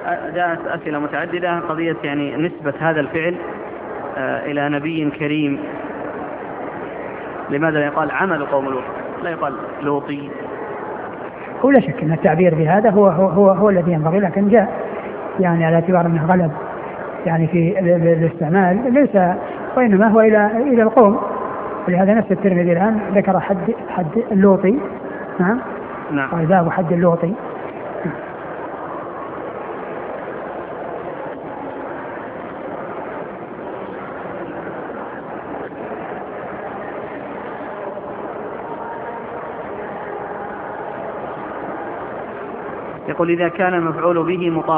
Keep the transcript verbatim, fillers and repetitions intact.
جاءت أسئلة متعددة، قضية يعني نسبة هذا الفعل إلى نبي كريم، لماذا لا يقال عمل قوم لوط، لا يقال لوطي؟ هو لا شك أن التعبير بهذا هو هو هو, هو الذي ينبغي، لكن جاء يعني على اعتبار أنه غلب يعني في الاستعمال ليس، وإنما هو إلى إلى القوم. ولهذا نفس الترمذي الآن ذكر حد حد اللوطي. نعم. نعم. قال باب حد اللوطي. يقول إذا كان المفعول به مطابق